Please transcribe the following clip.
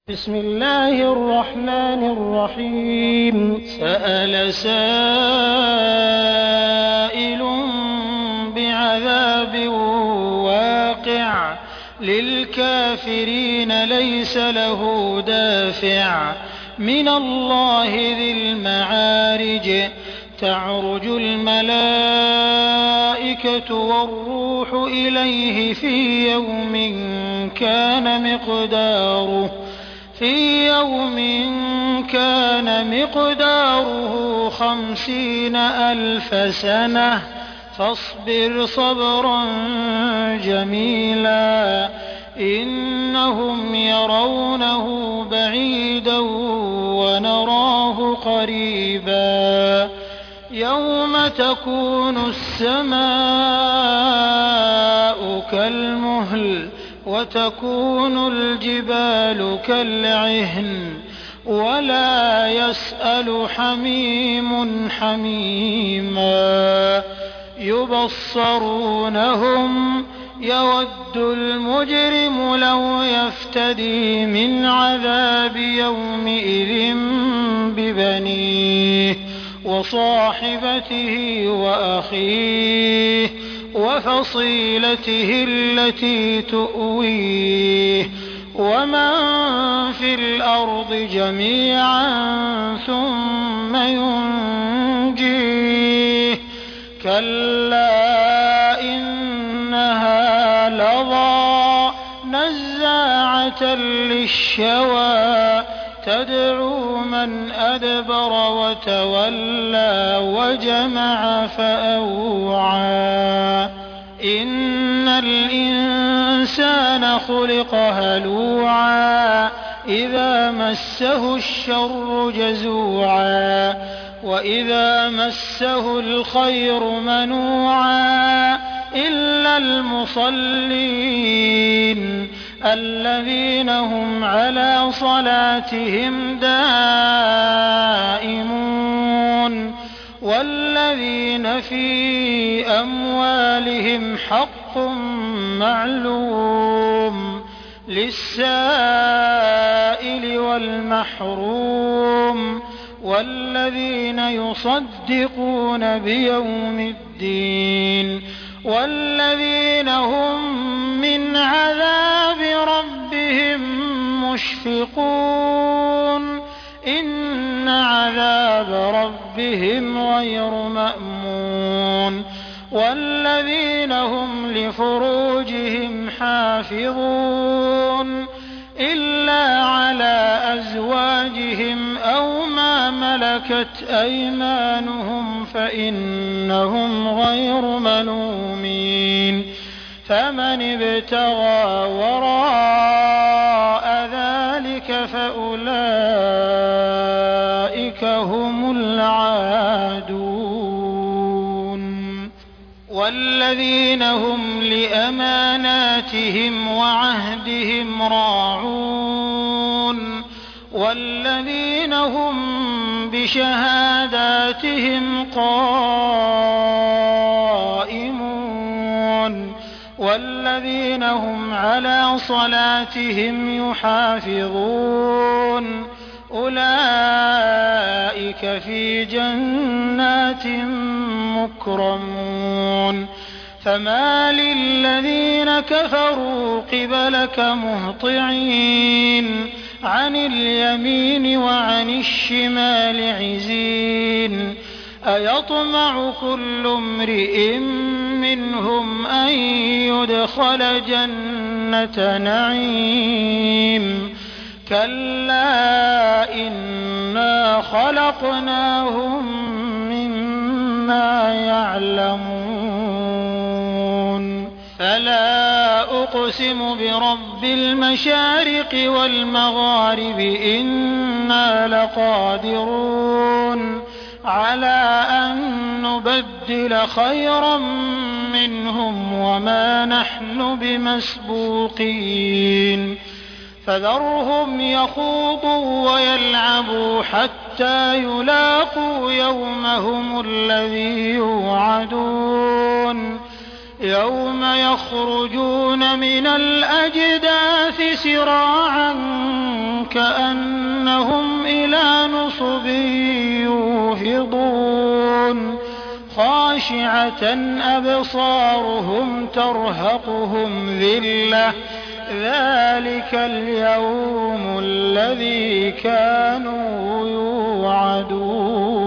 بسم الله الرحمن الرحيم. سأل سائل بعذاب واقع للكافرين ليس له دافع من الله ذي المعارج. تعرج الملائكة والروح إليه في يوم كان مقداره 50,000 سنة فاصبر صبرا جميلا إنهم يرونه بعيدا ونراه قريبا يوم تكون السماء كالمهل وتكون الجبال كالعهن ولا يسأل حميم حميما يبصرونهم يود المجرم لو يفتدي من عذاب يومئذ ببنيه وصاحبته وأخيه وفصيلته التي تؤويه ومن في الأرض جميعا ثم ينجيه كلا إنها لظى نزاعة للشوى تدعو من أدبر وتولى وجمع فأوعى إن الإنسان خلق هلوعا إذا مسه الشر جزوعا وإذا مسه الخير منوعا إلا المصلين الذين هم على صلاتهم دائمون والذين في أموالهم حق معلوم للسائل والمحروم والذين يصدقون بيوم الدين والذين هم من عذاب ربهم مشفقون إن عذاب ربهم غير مأمون والذين هم لفروجهم حافظون إلا على أزواجهم أو ما ملكت أيمانهم فإنهم غير ملومين فمن ابتغى وراء ذلك فأولئك هم العادون والذين هم لأماناتهم وعهدهم راعون والذين هم بشهاداتهم قائمون والذين هم على صلاتهم يحافظون أولئك في جنات مكرمون فما للذين كفروا قبلك مهطعين عن اليمين وعن الشمال عزين أيطمع كل امرئ منهم أن يدخل جنة نعيم كلا إنا خلقناهم مما يعلمون فلا أقسم برب المشارق والمغارب إنا لقادرون على أن نبدل خيرا منهم وما نحن بمسبوقين فذرهم يخوضوا ويلعبوا حتى يلاقوا يومهم الذي يوعدون يوم يخرجون من الأجداث سراعا كأنهم إلى نصب يوفضون خاشعة أبصارهم ترهقهم ذلة ذلك اليوم الذي كانوا يوعدون.